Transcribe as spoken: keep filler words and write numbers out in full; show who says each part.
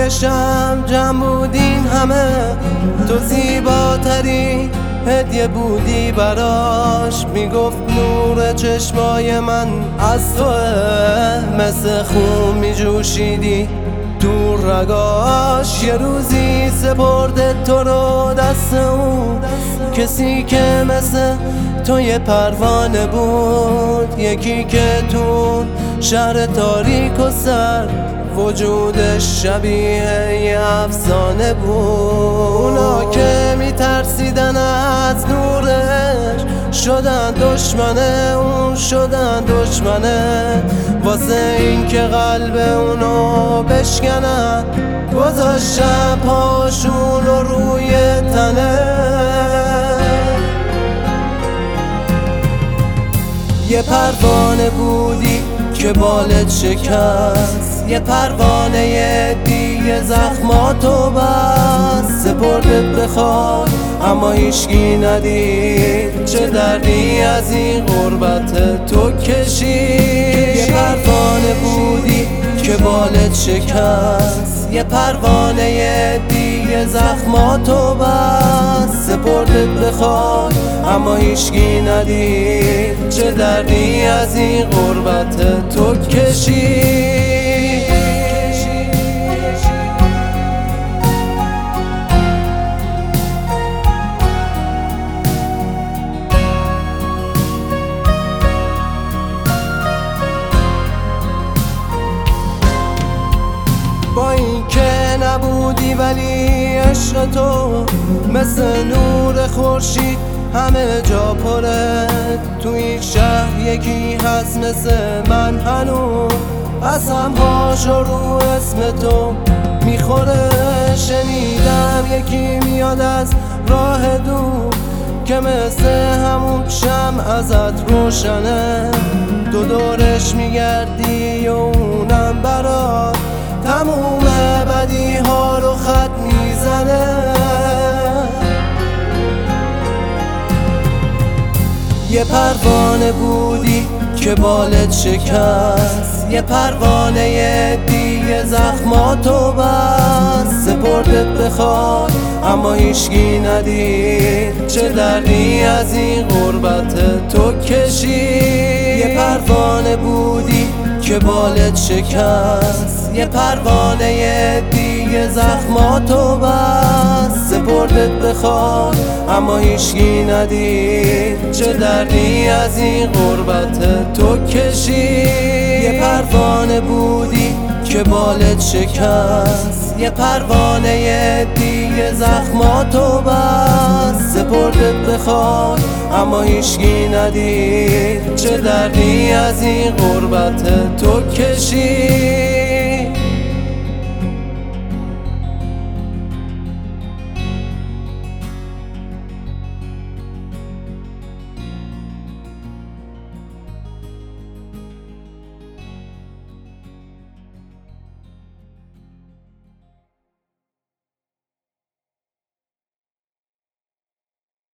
Speaker 1: توی شم جمع بودین همه، تو زیباترین هدیه بودی براش. میگفت نور چشمای من از توه، مثل خون میجوشیدی تو رگاش. یه روزی سپرده تو رو دست اون کسی که مثل تو یه پروانه بود، یکی که تو شهر تاریک و سر وجودش شبیه یه افسانه بود. اونا که میترسیدن از نورش شدن دشمنه، اون شدن دشمنه. واسه این که قلب اونو بشکنن گذاشتن پاشون رو روی تنه. یه پروانه بودی که بالت شکست، یه پروانه دیگه زخماتو بست. سپردت بخواد اما هیچکی ندید، چه دردی از این غربت تو کشید. یه پروانه بودی که بالت شکست، یه پروانه دیگه زخماتو بست. سپردت بخواد اما هیچکی ندید، چه دردی از این غربت تو کشید. با این که نبودی ولی عشق تو مثل نور خورشید همه جا پره. تو این شهر یکی هست مثل من هنوز، قسم‌هاشو رو اسم تو میخوره. شنیدم یکی میاد از راه دور که مثل همون شمع ازت روشنه. دو دورش میگردی و اونم برات تموم بدی ها رو خط میزنه. یه پروانه بودی که بالت شکست، یه پروانه دیگه زخماتو بست. سپردت بخواد اما هیچکی ندید، چه دردی از این غربت تو کشید. یه پروانه بودی که بالت شکست، یه پروانه دیگه زخماتو بست. سپردت بخواد اما هیچکی ندید، چه دردی از این غربت تو کشید. یه پروانه بودی که بالت شکست، یه پروانه دیگه زخماتو بست. سپردت بخواد اما هیچکی ندید، چه دردی از این غربت تو کشید.